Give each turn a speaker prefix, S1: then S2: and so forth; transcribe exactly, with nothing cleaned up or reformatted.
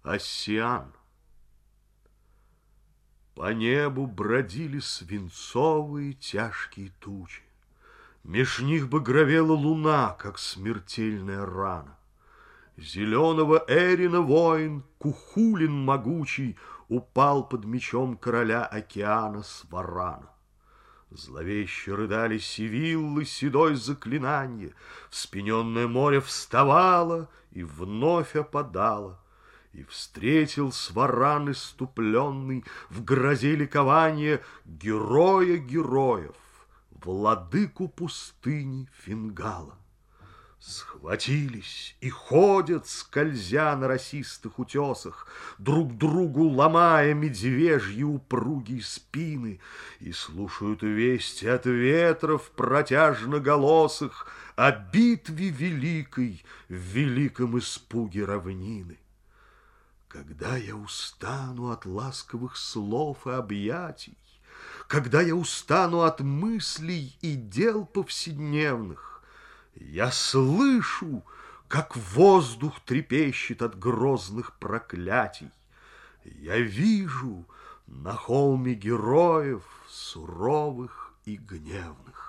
S1: Оссиан. По небу бродили свинцовые тяжкие тучи. Меж них багровела луна, как смертельная рана. Зеленого Эрина воин, Кухулин могучий, упал под мечом короля океана Сварана. Зловеще рыдали сивиллы, седой заклинанье, Вспененное море вставало и вновь опадало. И встретил Сваран иступленный в грозе ликования героя героев, владыку пустыни Фингала. Схватились и ходят, скользя на росистых утесах, друг другу ломая медвежьи упругие спины, и слушают вести от ветров протяжноголосых о битве великой в великом испуге равнины. Когда я устану от ласковых слов и объятий, когда я устану от мыслей и дел повседневных, я слышу, как воздух трепещет от грозных проклятий. Я вижу на холме героев суровых и гневных.